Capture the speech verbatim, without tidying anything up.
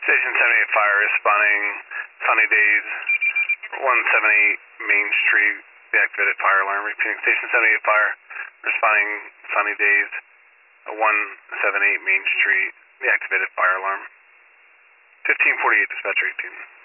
Station seventy-eight fire responding Sunny Days, one seventy-eight Main Street, deactivated fire alarm. Repeating, Station seventy-eight fire responding Sunny Days, one seventy-eight Main Street, deactivated fire alarm. fifteen forty-eight dispatcher eighteen.